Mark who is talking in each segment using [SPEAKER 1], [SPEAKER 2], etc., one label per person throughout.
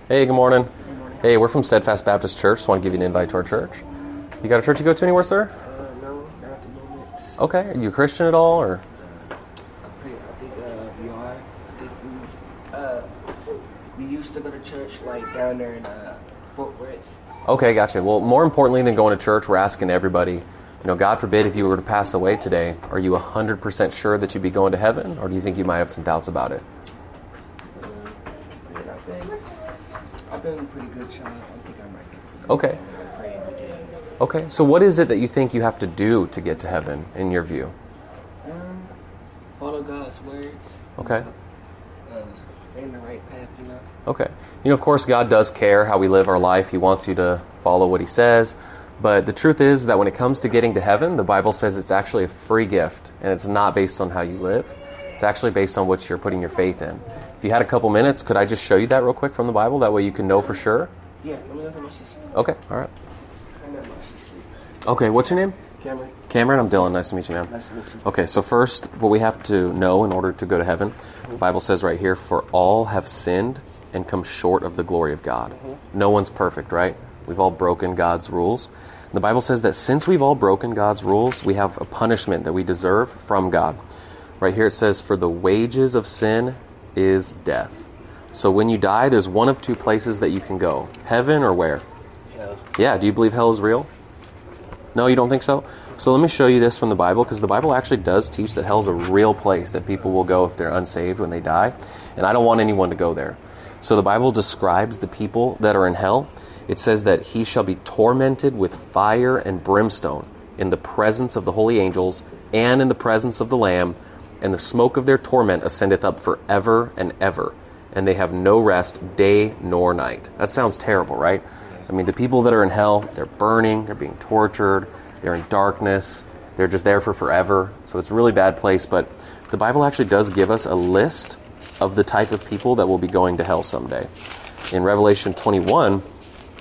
[SPEAKER 1] Hey, good morning.
[SPEAKER 2] Good morning.
[SPEAKER 1] Hey, we're from Steadfast Baptist Church. Just want to give you an invite to our church. You got a church you go to anywhere, sir?
[SPEAKER 2] No, not at the moment.
[SPEAKER 1] Okay. Are you a Christian at all, or?
[SPEAKER 2] I think we are. I think we used to go to church like down there in Fort Worth.
[SPEAKER 1] Okay, gotcha. Well, more importantly than going to church, we're asking everybody, God forbid if you were to pass away today, are you 100% sure that you'd be going to heaven, or do you think you might have some doubts about it?
[SPEAKER 2] I've been a pretty good child. I think I might be.
[SPEAKER 1] Okay.
[SPEAKER 2] I pray every day.
[SPEAKER 1] Okay, so what is it that you think you have to do to get to heaven, in your view?
[SPEAKER 2] Follow God's words.
[SPEAKER 1] Okay.
[SPEAKER 2] Stay in the right path,
[SPEAKER 1] Okay. Of course, God does care how we live our life. He wants you to follow what He says. But the truth is that when it comes to getting to heaven, the Bible says it's actually a free gift, and it's not based on how you live. It's actually based on what you're putting your faith in. If you had a couple minutes, could I just show you that real quick from the Bible? That way you can know for sure.
[SPEAKER 2] Yeah, let me look at my sister.
[SPEAKER 1] Okay, all right.
[SPEAKER 2] I know my sister.
[SPEAKER 1] Okay, what's your name?
[SPEAKER 2] Cameron.
[SPEAKER 1] Cameron, I'm Dylan. Nice to meet you, man.
[SPEAKER 2] Nice to meet you.
[SPEAKER 1] Okay, so first, what we have to know in order to go to heaven, the Bible says right here, for all have sinned and come short of the glory of God. No one's perfect, right? We've all broken God's rules. The Bible says that since we've all broken God's rules, we have a punishment that we deserve from God. Right here it says, for the wages of sin is death. So when you die, there's one of two places that you can go. Heaven or where?
[SPEAKER 2] Hell.
[SPEAKER 1] Yeah, do you believe hell is real? No, you don't think so? So let me show you this from the Bible, because the Bible actually does teach that hell's a real place that people will go if they're unsaved when they die. And I don't want anyone to go there. So the Bible describes the people that are in hell. It says that he shall be tormented with fire and brimstone in the presence of the holy angels and in the presence of the Lamb, and the smoke of their torment ascendeth up forever and ever, and they have no rest day nor night. That sounds terrible, right? I mean, the people that are in hell, they're burning, they're being tortured, they're in darkness, they're just there for forever. So it's a really bad place, but the Bible actually does give us a list of the type of people that will be going to hell someday. In Revelation 21, it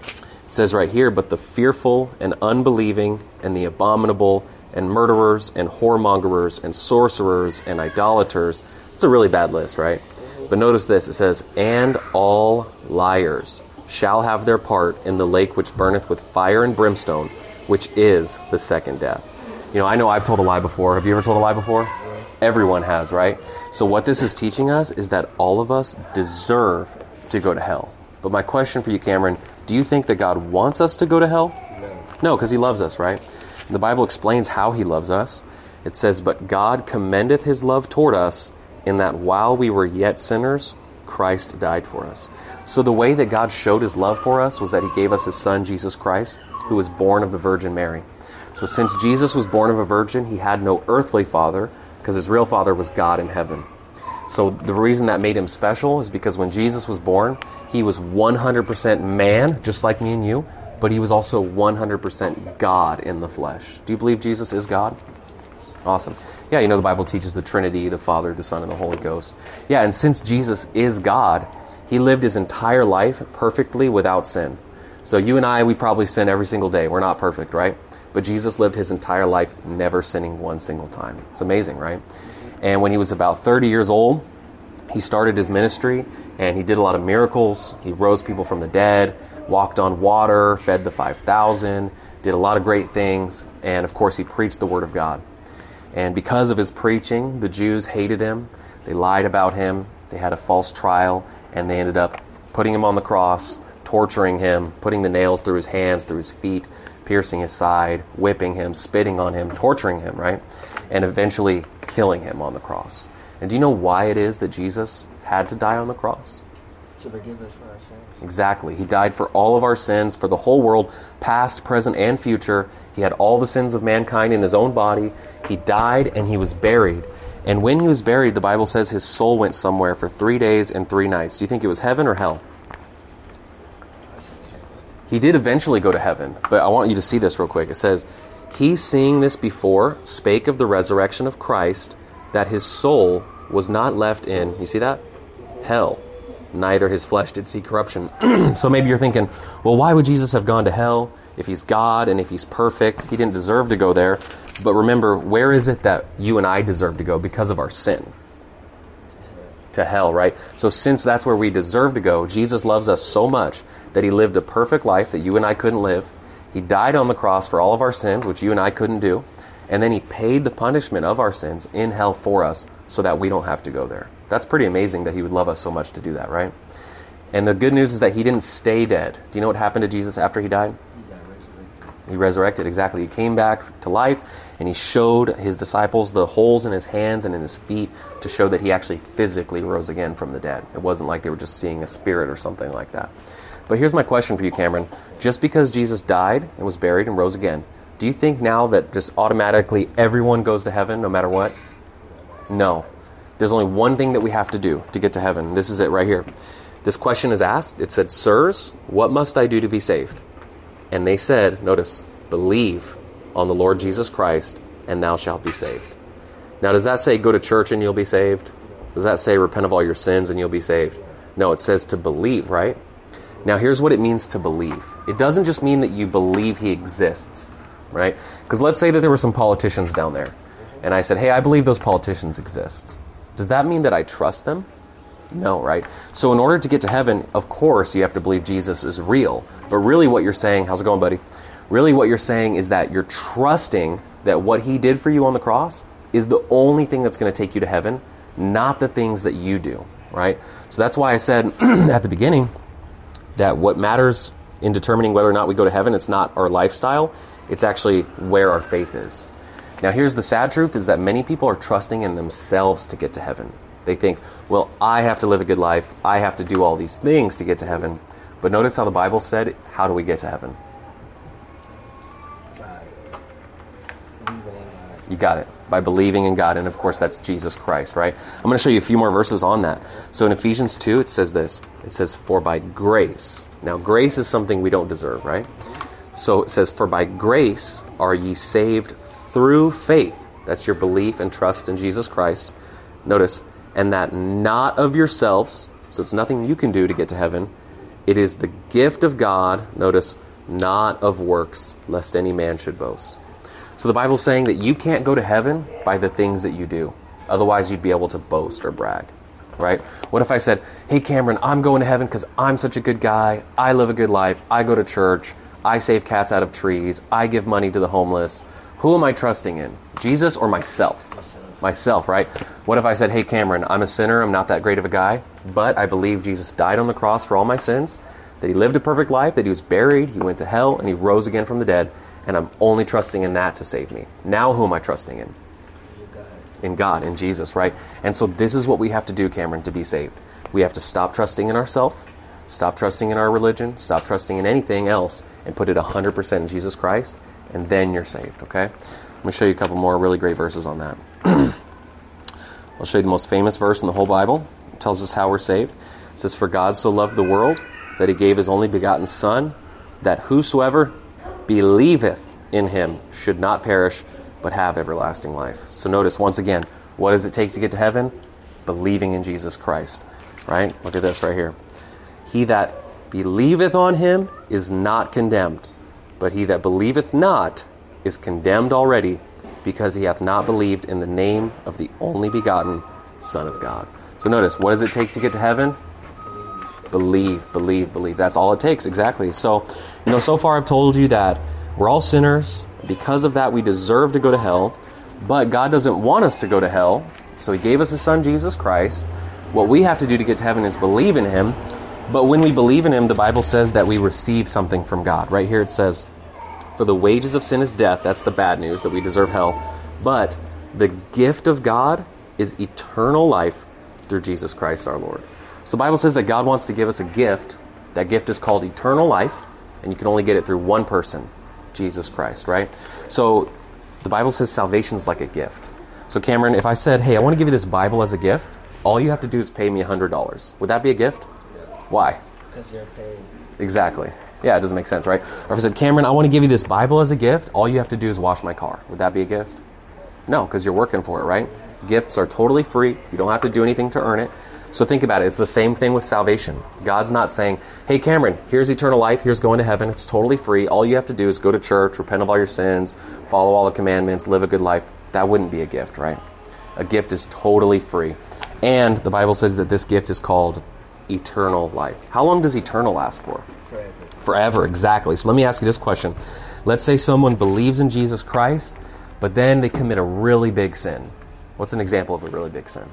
[SPEAKER 1] says right here, but the fearful and unbelieving and the abominable and murderers and whoremongers and sorcerers and idolaters. It's a really bad list, right? But notice this, it says, and all liars shall have their part in the lake which burneth with fire and brimstone, which is the second death. I know I've told a lie before. Have you ever told a lie before? Yeah. Everyone has, right? So what this is teaching us is that all of us deserve to go to hell. But my question for you, Cameron, do you think that God wants us to go to hell? No, because He loves us, right? The Bible explains how He loves us. It says, but God commendeth His love toward us in that while we were yet sinners, Christ died for us. So the way that God showed His love for us was that He gave us His Son, Jesus Christ, who was born of the Virgin Mary. So since Jesus was born of a virgin, He had no earthly father, because His real father was God in heaven. So the reason that made Him special is because when Jesus was born, He was 100% man, just like me and you, but He was also 100% God in the flesh. Do you believe Jesus is God? Awesome. Yeah, the Bible teaches the Trinity, the Father, the Son, and the Holy Ghost. Yeah, and since Jesus is God, He lived His entire life perfectly without sin. So you and I, we probably sin every single day. We're not perfect, right? But Jesus lived His entire life never sinning one single time. It's amazing, right? And when He was about 30 years old, He started His ministry, and He did a lot of miracles. He rose people from the dead, walked on water, fed the 5,000, did a lot of great things, and of course He preached the Word of God. And because of His preaching, the Jews hated Him, they lied about Him, they had a false trial, and they ended up putting Him on the cross, torturing Him, putting the nails through His hands, through His feet, piercing His side, whipping Him, spitting on Him, torturing Him, right? And eventually killing Him on the cross. And do you know why it is that Jesus had to die on the cross?
[SPEAKER 2] To forgive us for our sins.
[SPEAKER 1] Exactly. He died for all of our sins, for the whole world, past, present, and future. He had all the sins of mankind in His own body. He died and He was buried. And when He was buried, the Bible says His soul went somewhere for 3 days and 3 nights. Do you think it was heaven or hell? He did eventually go to heaven, but I want you to see this real quick. It says, He, seeing this before, spake of the resurrection of Christ, that His soul was not left in, you see that? Hell. Neither His flesh did see corruption. So maybe you're thinking, well, why would Jesus have gone to hell if He's God and if He's perfect? He didn't deserve to go there. But remember, where is it that you and I deserve to go because of our sin? To to hell, right? So since that's where we deserve to go, Jesus loves us so much that he lived a perfect life that you and I couldn't live. He died on the cross for all of our sins, which you and I couldn't do. And then he paid the punishment of our sins in hell for us so that we don't have to go there. That's pretty amazing that he would love us so much to do that, right? And the good news is that he didn't stay dead. Do you know what happened to Jesus after he died? He resurrected, exactly. He came back to life, and he showed his disciples the holes in his hands and in his feet to show that he actually physically rose again from the dead. It wasn't like they were just seeing a spirit or something like that. But here's my question for you, Cameron. Just because Jesus died and was buried and rose again, do you think now that just automatically everyone goes to heaven no matter what? No. There's only one thing that we have to do to get to heaven. This is it right here. This question is asked. It said, "Sirs, what must I do to be saved?" And they said, notice, "Believe on the Lord Jesus Christ, and thou shalt be saved." Now, does that say go to church and you'll be saved? Does that say repent of all your sins and you'll be saved? No, it says to believe, right? Now, here's what it means to believe. It doesn't just mean that you believe he exists, right? Because let's say that there were some politicians down there, and I said, "Hey, I believe those politicians exist." Does that mean that I trust them? No, right? So in order to get to heaven, of course, you have to believe Jesus is real. But really what you're saying, how's it going, buddy? Really what you're saying is that you're trusting that what he did for you on the cross is the only thing that's going to take you to heaven, not the things that you do, right? So that's why I said at the beginning that what matters in determining whether or not we go to heaven, it's not our lifestyle, it's actually where our faith is. Now here's the sad truth, is that many people are trusting in themselves to get to heaven. They think, well, I have to live a good life. I have to do all these things to get to heaven. But notice how the Bible said, how do we get to heaven?
[SPEAKER 2] By believing in God.
[SPEAKER 1] You got it. By believing in God. And of course, that's Jesus Christ, right? I'm going to show you a few more verses on that. So in Ephesians 2, it says this. It says, "For by grace." Now, grace is something we don't deserve, right? So it says, "For by grace are ye saved through faith." That's your belief and trust in Jesus Christ. Notice, "And that not of yourselves," so it's nothing you can do to get to heaven. "It is the gift of God," notice, "not of works, lest any man should boast." So the Bible's saying that you can't go to heaven by the things that you do. Otherwise, you'd be able to boast or brag, right? What if I said, "Hey, Cameron, I'm going to heaven because I'm such a good guy. I live a good life. I go to church. I save cats out of trees. I give money to the homeless." Who am I trusting in? Jesus or myself? Myself, right? What if I said, "Hey, Cameron, I'm a sinner. I'm not that great of a guy, but I believe Jesus died on the cross for all my sins, that he lived a perfect life, that he was buried, he went to hell, and he rose again from the dead, and I'm only trusting in that to save me." Now who am I trusting in? In God, in Jesus, right? And so this is what we have to do, Cameron, to be saved. We have to stop trusting in ourselves, stop trusting in our religion, stop trusting in anything else, and put it 100% in Jesus Christ, and then you're saved, okay? Let me show you a couple more really great verses on that. I'll show you the most famous verse in the whole Bible. It tells us how we're saved. It says, "For God so loved the world that he gave his only begotten Son, that whosoever believeth in him should not perish, but have everlasting life." So notice, once again, what does it take to get to heaven? Believing in Jesus Christ, right? Look at this right here. "He that believeth on him is not condemned, but he that believeth not is condemned already, because he hath not believed in the name of the only begotten Son of God." So notice, what does it take to get to heaven? Believe, believe, believe. That's all it takes, exactly. So, so far I've told you that we're all sinners. Because of that, we deserve to go to hell. But God doesn't want us to go to hell, so he gave us his Son, Jesus Christ. What we have to do to get to heaven is believe in him. But when we believe in him, the Bible says that we receive something from God. Right here it says, "For the wages of sin is death." That's the bad news, that we deserve hell. But the gift of God is eternal life through Jesus Christ our Lord. So the Bible says that God wants to give us a gift. That gift is called eternal life, and you can only get it through one person, Jesus Christ, right? So the Bible says salvation's like a gift. So Cameron, if I said, "Hey, I want to give you this Bible as a gift," all you have to do is pay me $100. Would that be a gift? Why?
[SPEAKER 2] Because you're paying.
[SPEAKER 1] Exactly. Yeah, it doesn't make sense, right? Or if I said, "Cameron, I want to give you this Bible as a gift," all you have to do is wash my car. Would that be a gift? No, because you're working for it, right? Gifts are totally free. You don't have to do anything to earn it. So think about it. It's the same thing with salvation. God's not saying, "Hey, Cameron, here's eternal life. Here's going to heaven. It's totally free. All you have to do is go to church, repent of all your sins, follow all the commandments, live a good life." That wouldn't be a gift, right? A gift is totally free. And the Bible says that this gift is called eternal life. How long does eternal last for?
[SPEAKER 2] Forever.
[SPEAKER 1] Forever, exactly. So let me ask you this question. Let's say someone believes in Jesus Christ, but then they commit a really big sin. What's an example of a really big sin?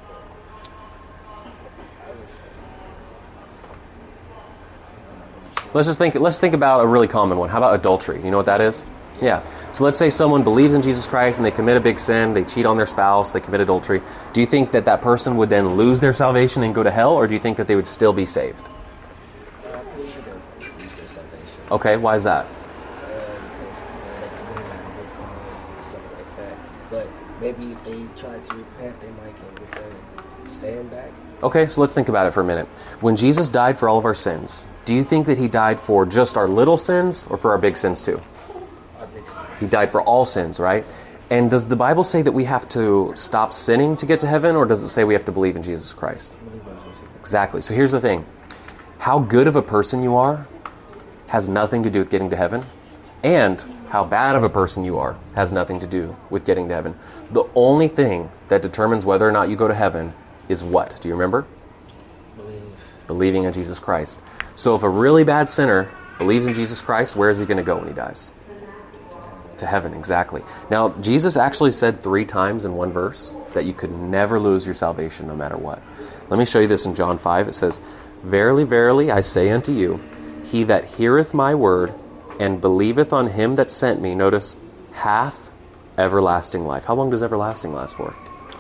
[SPEAKER 1] Let's think about a really common one. How about adultery? You know what that is? Yeah. So let's say someone believes in Jesus Christ and they commit a big sin, they cheat on their spouse, they commit adultery. Do you think that that person would then lose their salvation and go to hell, or do you think that they would still be saved?
[SPEAKER 2] I'm pretty sure they'll lose their salvation.
[SPEAKER 1] Okay, why is that?
[SPEAKER 2] Because they committed a big crime and stuff like that. But maybe if they try to repent, they might get their stand back.
[SPEAKER 1] Okay, so let's think about it for a minute. When Jesus died for all of our sins, do you think that he died for just our little sins or for our big sins too?
[SPEAKER 2] Our big sin.
[SPEAKER 1] He died for all sins, right? And does the Bible say that we have to stop sinning to get to heaven, or does it say we have to believe in Jesus Christ? Exactly. So here's the thing. How good of a person you are has nothing to do with getting to heaven, and how bad of a person you are has nothing to do with getting to heaven. The only thing that determines whether or not you go to heaven is what? Do you remember? Believing in Jesus Christ. So if a really bad sinner believes in Jesus Christ, where is he going to go when he dies? To heaven, exactly. Now, Jesus actually said 3 times in one verse that you could never lose your salvation no matter what. Let me show you this in John 5. It says, "Verily, verily, I say unto you, he that heareth my word and believeth on him that sent me," notice, "hath everlasting life." How long does everlasting last for?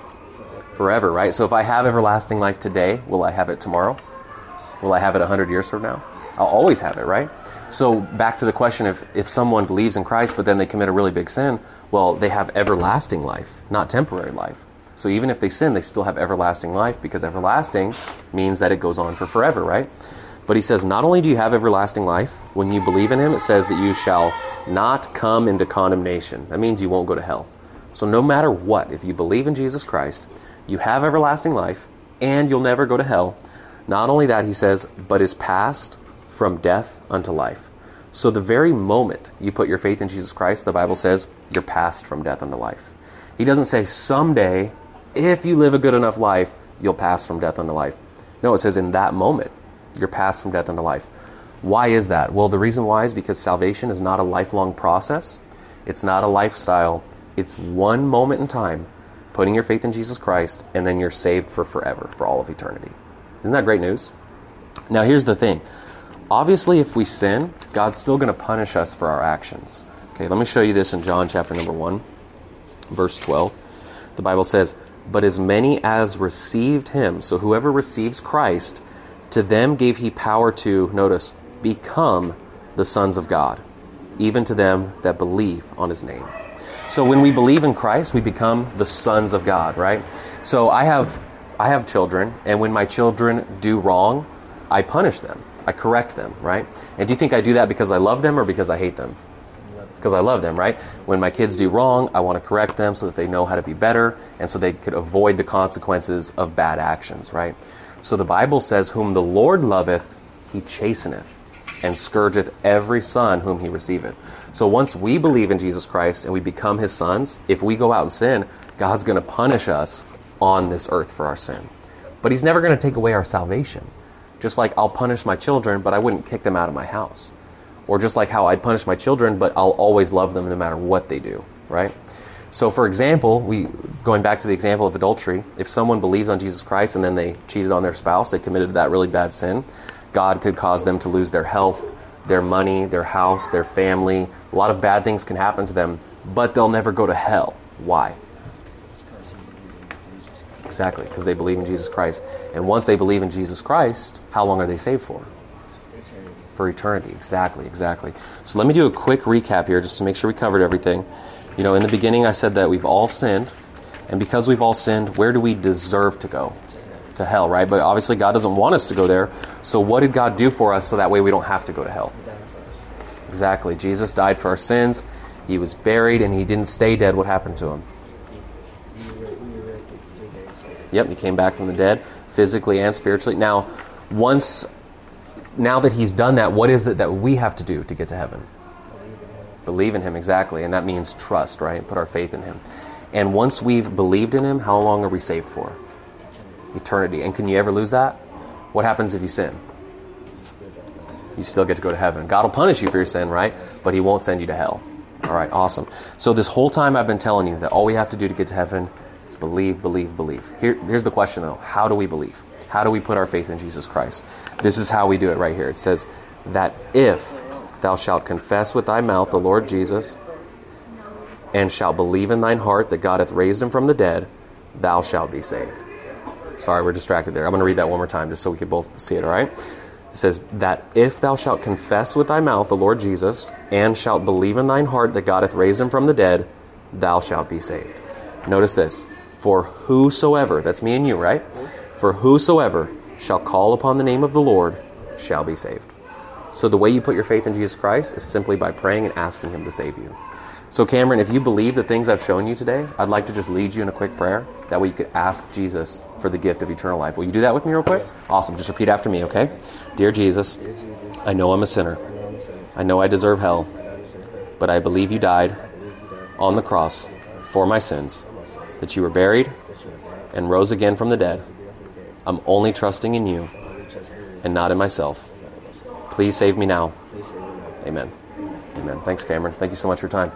[SPEAKER 1] Forever, right? So if I have everlasting life today, will I have it tomorrow? Will I have it 100 years from now? I'll always have it, right? So back to the question, if someone believes in Christ but then they commit a really big sin, well, they have everlasting life, not temporary life. So even if they sin, they still have everlasting life, because everlasting means that it goes on for forever, right? But he says, not only do you have everlasting life, when you believe in him, it says that you shall not come into condemnation. That means you won't go to hell. So no matter what, if you believe in Jesus Christ, you have everlasting life, and you'll never go to hell. Not only that, he says, but is passed from death unto life. So the very moment you put your faith in Jesus Christ, the Bible says, you're passed from death unto life. He doesn't say someday, if you live a good enough life, you'll pass from death unto life. No, it says in that moment, you're passed from death unto life. Why is that? Well, the reason why is because salvation is not a lifelong process. It's not a lifestyle. It's one moment in time, putting your faith in Jesus Christ, and then you're saved for forever, for all of eternity. Isn't that great news? Now, here's the thing. Obviously, if we sin, God's still going to punish us for our actions. Okay, let me show you this in John chapter number 1, verse 12. The Bible says, "But as many as received him," so whoever receives Christ, "to them gave he power to," notice, "become the sons of God, even to them that believe on his name." So when we believe in Christ, we become the sons of God, right? So I have children, and when my children do wrong, I punish them. I correct them, right? And do you think I do that because I love them or because I hate them? Because I love them, right? When my kids do wrong, I want to correct them so that they know how to be better, and so they could avoid the consequences of bad actions, right? So the Bible says, "Whom the Lord loveth, he chasteneth, and scourgeth every son whom he receiveth." So once we believe in Jesus Christ and we become his sons, if we go out and sin, God's going to punish us on this earth for our sin. But he's never going to take away our salvation. Just like I'll punish my children, but I wouldn't kick them out of my house. Or just like how I'd punish my children, but I'll always love them no matter what they do, right? So for example, going back to the example of adultery, if someone believes on Jesus Christ and then they cheated on their spouse, they committed that really bad sin, God could cause them to lose their health, their money, their house, their family. A lot of bad things can happen to them, but they'll never go to hell. Why? Exactly, because they believe in Jesus Christ. And once they believe in Jesus Christ, how long are they saved for?
[SPEAKER 2] Eternity.
[SPEAKER 1] For eternity, exactly. So let me do a quick recap here just to make sure we covered everything. You know, in the beginning I said that we've all sinned, and because we've all sinned, where do we deserve to go? To hell, right? But obviously God doesn't want us to go there. So what did God do for us so that way we don't have to go to hell?
[SPEAKER 2] He died for us.
[SPEAKER 1] Exactly. Jesus died for our sins. He was buried, and he didn't stay dead. What happened to him?
[SPEAKER 2] We were resurrected 3 days later.
[SPEAKER 1] Yep, he came back from the dead, physically and spiritually. Now that he's done that, what is it that we have to do to get to heaven?
[SPEAKER 2] Believe in him.
[SPEAKER 1] Believe in him, exactly. And that means trust, right? Put our faith in him. And once we've believed in him, how long are we saved for? Eternity. And can you ever lose that? What happens if you sin? You still get to go to heaven. God will punish you for your sin, right? But he won't send you to hell. All right, awesome. So this whole time I've been telling you that all we have to do to get to heaven is believe, believe, believe. Here's the question, though. How do we believe? How do we put our faith in Jesus Christ? This is how we do it right here. It says that if thou shalt confess with thy mouth the Lord Jesus, and shalt believe in thine heart that God hath raised him from the dead, thou shalt be saved. Sorry, we're distracted there. I'm going to read that one more time just so we can both see it, all right? It says that if thou shalt confess with thy mouth the Lord Jesus, and shalt believe in thine heart that God hath raised him from the dead, thou shalt be saved. Notice this. For whosoever, that's me and you, right? For whosoever shall call upon the name of the Lord shall be saved. So the way you put your faith in Jesus Christ is simply by praying and asking him to save you. So Cameron, if you believe the things I've shown you today, I'd like to just lead you in a quick prayer. That way you could ask Jesus for the gift of eternal life. Will you do that with me real quick? Awesome. Just repeat after me, okay? Dear Jesus, I know I'm a sinner. I know I deserve hell. But I believe you died on the cross for my sins. That you were buried and rose again from the dead. I'm only trusting in you and not in myself. Please save me now. Amen. Amen. Thanks, Cameron. Thank you so much for your time.